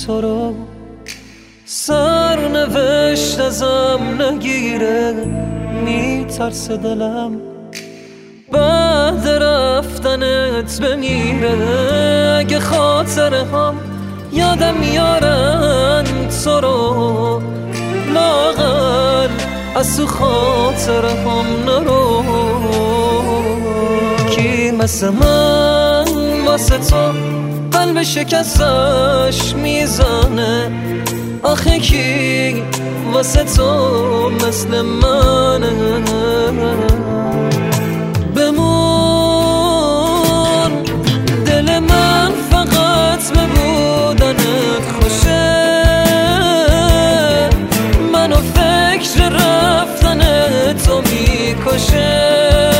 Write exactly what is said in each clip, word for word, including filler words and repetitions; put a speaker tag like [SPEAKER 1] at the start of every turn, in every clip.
[SPEAKER 1] تو رو سرنوشت ازم نگیره، میترسه دلم بعد رفتنت بمیره. اگه خاطره هم یادم میارن تو رو، لااقل از تو خاطره هم نرو. کی مثل من واسه تو قلب شکستش میزنه؟ آخه کی واسه تو مثل منه؟ بمون دل من فقط به بودنت خوشه، منو فکر رفتن تو میکشه.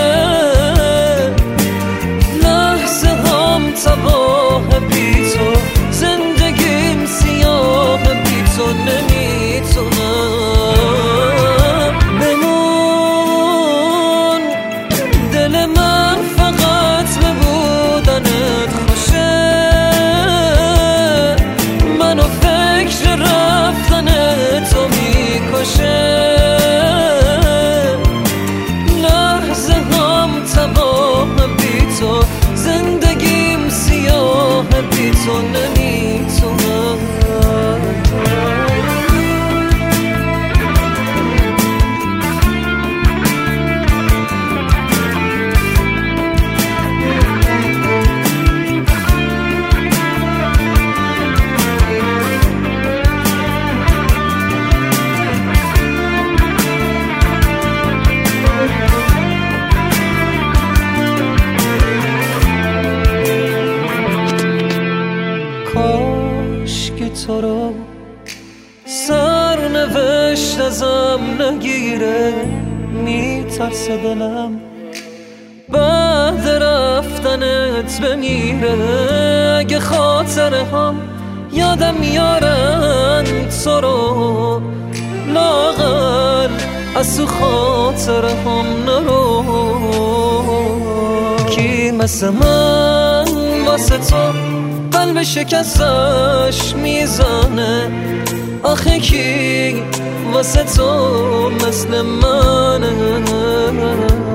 [SPEAKER 1] لحظه هم تباه بی تو، زندگیم سیاه بی تو نمیتونم. بمون دل من فقط به بودنت خوشه، منو فکر رفتن تو میکشه. لحظه هم تباه بی تو، زندگیم سیاه بی تو نمیتونم. کاش که تو رو سرنوشت ازم نگیره، میترسه دلم بعد رفتنت بمیره. اگه خاطره هم یادم میارن تو رو، لااقل از تو خاطره هم نرو. کی مثل من واسه تو قلب شکستش میزنه؟ آخه کی واسه تو مثل منه؟